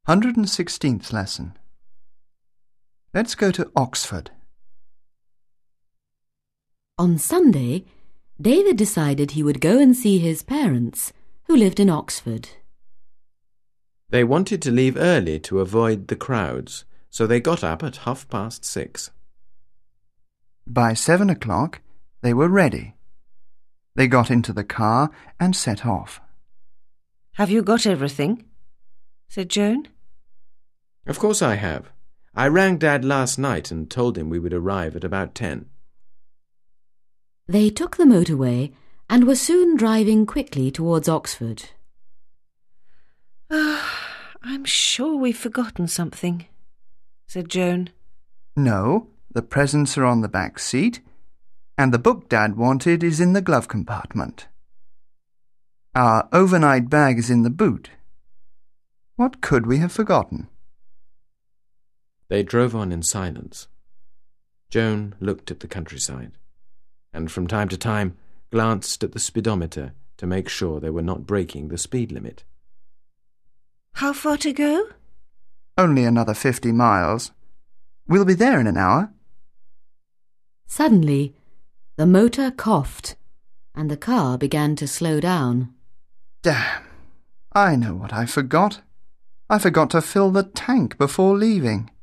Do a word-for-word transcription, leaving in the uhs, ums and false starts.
one hundred sixteenth lesson. Let's go to Oxford. On Sunday, David decided he would go and see his parents, who lived in Oxford. They wanted to leave early to avoid the crowds, so they got up at half past six. By seven o'clock, they were ready. They got into the car and set off. "Have you got everything?" said Joan. Of course I have. I rang Dad last night and told him we would arrive at about ten. They took the motorway and were soon driving quickly towards Oxford. Ah, I'm sure we've forgotten something, said Joan. No, the presents are on the back seat, and the book Dad wanted is in the glove compartment. Our overnight bag is in the boot. What could we have forgotten? They drove on in silence. Joan looked at the countryside, and from time to time glanced at the speedometer to make sure they were not breaking the speed limit. How far to go? Only another fifty miles. We'll be there in an hour. Suddenly, the motor coughed, and the car began to slow down. Damn! I know what I forgot. I forgot to fill the tank before leaving.